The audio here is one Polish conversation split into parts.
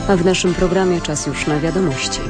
A w naszym programie czas już na wiadomości.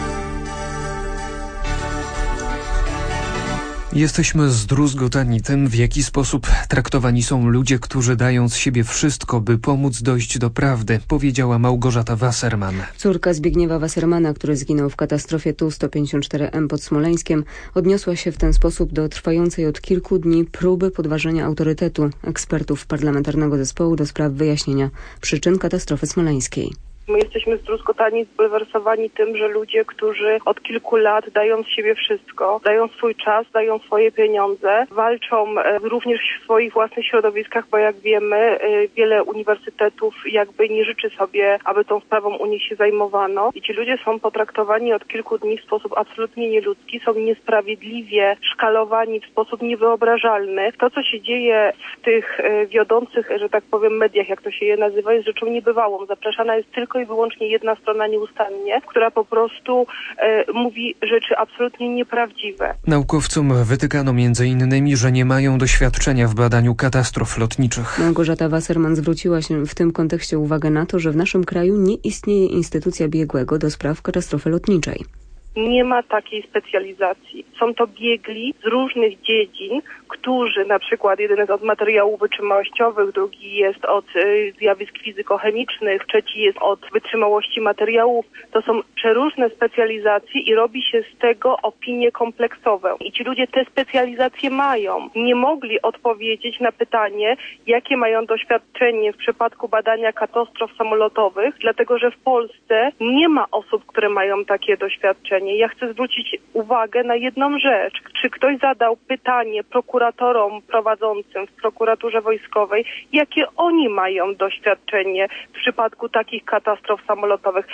Jesteśmy zdruzgotani tym, w jaki sposób traktowani są ludzie, którzy dają z siebie wszystko, by pomóc dojść do prawdy, powiedziała Małgorzata Wasserman. Córka Zbigniewa Wassermana, który zginął w katastrofie Tu-154M pod Smoleńskiem, odniosła się w ten sposób do trwającej od kilku dni próby podważenia autorytetu ekspertów Parlamentarnego Zespołu do spraw wyjaśnienia przyczyn katastrofy smoleńskiej. My jesteśmy zdruzgotani, zbulwersowani tym, że ludzie, którzy od kilku lat dają z siebie wszystko, dają swój czas, dają swoje pieniądze, walczą również w swoich własnych środowiskach, bo jak wiemy, wiele uniwersytetów jakby nie życzy sobie, aby tą sprawą u nich się zajmowano. I ci ludzie są potraktowani od kilku dni w sposób absolutnie nieludzki, są niesprawiedliwie szkalowani w sposób niewyobrażalny. To, co się dzieje w tych wiodących, że tak powiem, mediach, jak to się je nazywa, jest rzeczą niebywałą. Zapraszana jest tylko i wyłącznie jedna strona nieustannie, która po prostu mówi rzeczy absolutnie nieprawdziwe. Naukowcom wytykano m.in., że nie mają doświadczenia w badaniu katastrof lotniczych. Małgorzata Wasserman zwróciła się w tym kontekście uwagę na to, że w naszym kraju nie istnieje instytucja biegłego do spraw katastrofy lotniczej. Nie ma takiej specjalizacji. Są to biegli z różnych dziedzin, którzy na przykład jeden jest od materiałów wytrzymałościowych, drugi jest od zjawisk fizykochemicznych, trzeci jest od wytrzymałości materiałów. To są przeróżne specjalizacje i robi się z tego opinię kompleksową. I ci ludzie te specjalizacje mają. Nie mogli odpowiedzieć na pytanie, jakie mają doświadczenie w przypadku badania katastrof samolotowych, dlatego że w Polsce nie ma osób, które mają takie doświadczenie. Ja chcę zwrócić uwagę na jedną rzecz. Czy ktoś zadał pytanie prokuratorom prowadzącym w prokuraturze wojskowej, jakie oni mają doświadczenie w przypadku takich katastrof samolotowych?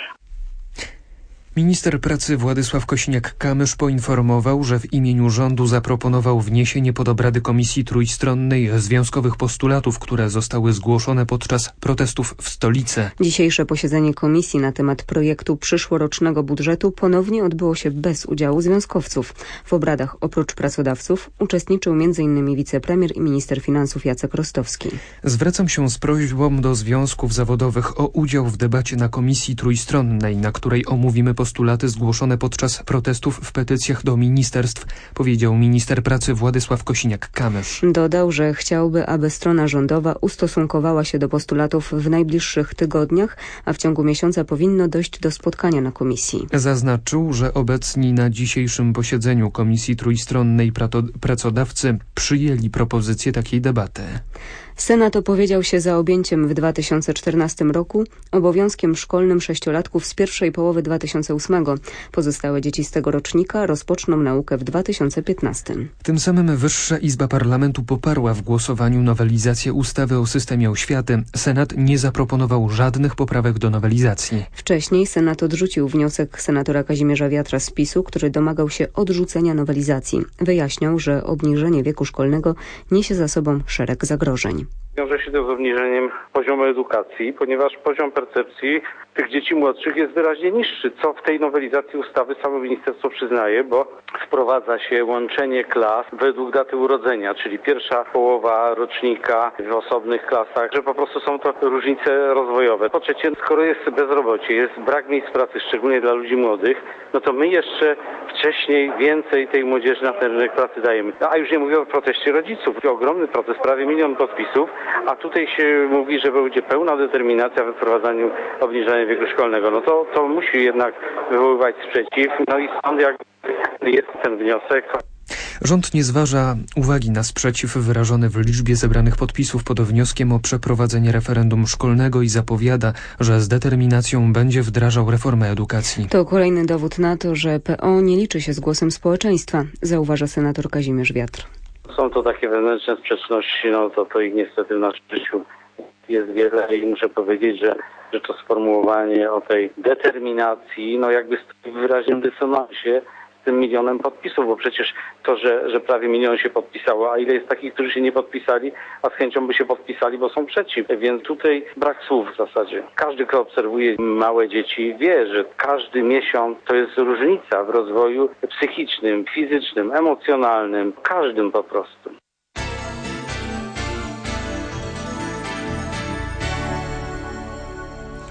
Minister pracy Władysław Kosiniak-Kamysz poinformował, że w imieniu rządu zaproponował wniesienie pod obrady Komisji Trójstronnej związkowych postulatów, które zostały zgłoszone podczas protestów w stolicy. Dzisiejsze posiedzenie komisji na temat projektu przyszłorocznego budżetu ponownie odbyło się bez udziału związkowców. W obradach oprócz pracodawców uczestniczył m.in. wicepremier i minister finansów Jacek Rostowski. Zwracam się z prośbą do związków zawodowych o udział w debacie na Komisji Trójstronnej, na której omówimy postulaty zgłoszone podczas protestów w petycjach do ministerstw, powiedział minister pracy Władysław Kosiniak-Kamysz. Dodał, że chciałby, aby strona rządowa ustosunkowała się do postulatów w najbliższych tygodniach, a w ciągu miesiąca powinno dojść do spotkania na komisji. Zaznaczył, że obecni na dzisiejszym posiedzeniu Komisji Trójstronnej pracodawcy przyjęli propozycję takiej debaty. Senat opowiedział się za objęciem w 2014 roku obowiązkiem szkolnym sześciolatków z pierwszej połowy 2008. Pozostałe dzieci z tego rocznika rozpoczną naukę w 2015. Tym samym Wyższa Izba Parlamentu poparła w głosowaniu nowelizację ustawy o systemie oświaty. Senat nie zaproponował żadnych poprawek do nowelizacji. Wcześniej Senat odrzucił wniosek senatora Kazimierza Wiatra z PiS-u, który domagał się odrzucenia nowelizacji. Wyjaśniał, że obniżenie wieku szkolnego niesie za sobą szereg zagrożeń. Wiąże się to z obniżeniem poziomu edukacji, ponieważ poziom percepcji tych dzieci młodszych jest wyraźnie niższy, co w tej nowelizacji ustawy samo ministerstwo przyznaje, bo wprowadza się łączenie klas według daty urodzenia, czyli pierwsza połowa rocznika w osobnych klasach, że po prostu są to różnice rozwojowe. Po trzecie, skoro jest bezrobocie, jest brak miejsc pracy, szczególnie dla ludzi młodych, no to my jeszcze wcześniej więcej tej młodzieży na ten rynek pracy dajemy. A już nie mówię o proteście rodziców. Ogromny protest, prawie 1 milion podpisów, a tutaj się mówi, że będzie pełna determinacja w wprowadzaniu obniżania wieku szkolnego. No to musi jednak wywoływać sprzeciw. No i stąd jak jest ten wniosek. Rząd nie zważa uwagi na sprzeciw wyrażony w liczbie zebranych podpisów pod wnioskiem o przeprowadzenie referendum szkolnego i zapowiada, że z determinacją będzie wdrażał reformę edukacji. To kolejny dowód na to, że PO nie liczy się z głosem społeczeństwa, zauważa senator Kazimierz Wiatr. Są to takie wewnętrzne sprzeczności, no to ich niestety w naszym życiu jest wiele i muszę powiedzieć, że to sformułowanie o tej determinacji, no jakby stoi w wyraźnym dysonansie z tym 1 milionem podpisów, bo przecież to, że prawie 1 milion się podpisało, a ile jest takich, którzy się nie podpisali, a z chęcią by się podpisali, bo są przeciw. Więc tutaj brak słów w zasadzie. Każdy, kto obserwuje małe dzieci, wie, że każdy miesiąc to jest różnica w rozwoju psychicznym, fizycznym, emocjonalnym, każdym po prostu.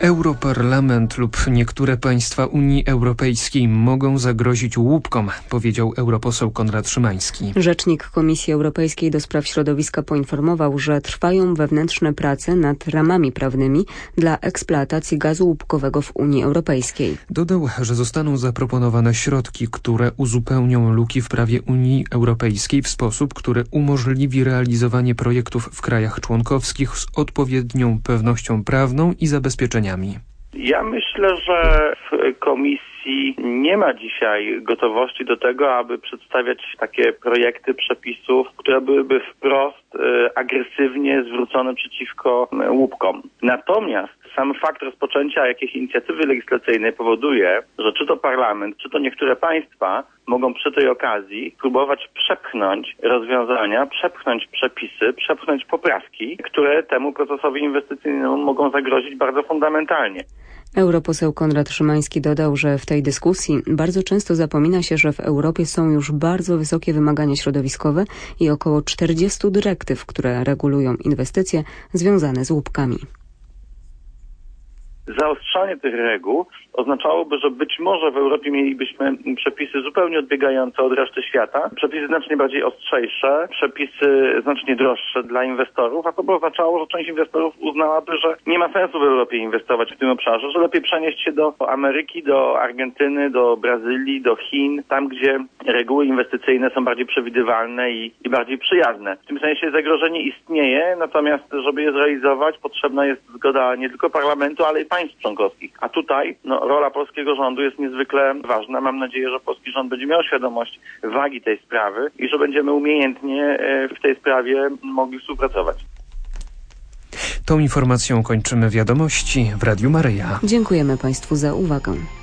Europarlament lub niektóre państwa Unii Europejskiej mogą zagrozić łupkom, powiedział europoseł Konrad Szymański. Rzecznik Komisji Europejskiej do spraw środowiska poinformował, że trwają wewnętrzne prace nad ramami prawnymi dla eksploatacji gazu łupkowego w Unii Europejskiej. Dodał, że zostaną zaproponowane środki, które uzupełnią luki w prawie Unii Europejskiej w sposób, który umożliwi realizowanie projektów w krajach członkowskich z odpowiednią pewnością prawną i zabezpieczeniami. Ja myślę, że w Komisji nie ma dzisiaj gotowości do tego, aby przedstawiać takie projekty przepisów, które byłyby wprost agresywnie zwrócone przeciwko łupkom. Natomiast sam fakt rozpoczęcia jakiejś inicjatywy legislacyjnej powoduje, że czy to parlament, czy to niektóre państwa mogą przy tej okazji próbować przepchnąć rozwiązania, przepchnąć przepisy, przepchnąć poprawki, które temu procesowi inwestycyjnemu mogą zagrozić bardzo fundamentalnie. Europoseł Konrad Szymański dodał, że w tej dyskusji bardzo często zapomina się, że w Europie są już bardzo wysokie wymagania środowiskowe i około 40 dyrektyw, które regulują inwestycje związane z łupkami. Zaostrzanie tych reguł oznaczałoby, że być może w Europie mielibyśmy przepisy zupełnie odbiegające od reszty świata, przepisy znacznie bardziej ostrzejsze, przepisy znacznie droższe dla inwestorów, a to by oznaczało, że część inwestorów uznałaby, że nie ma sensu w Europie inwestować w tym obszarze, że lepiej przenieść się do Ameryki, do Argentyny, do Brazylii, do Chin, tam gdzie reguły inwestycyjne są bardziej przewidywalne i bardziej przyjazne. W tym sensie zagrożenie istnieje, natomiast żeby je zrealizować, potrzebna jest zgoda nie tylko parlamentu, ale i państw członkowskich. A tutaj rola polskiego rządu jest niezwykle ważna. Mam nadzieję, że polski rząd będzie miał świadomość wagi tej sprawy i że będziemy umiejętnie w tej sprawie mogli współpracować. Tą informacją kończymy wiadomości w Radiu Maryja. Dziękujemy Państwu za uwagę.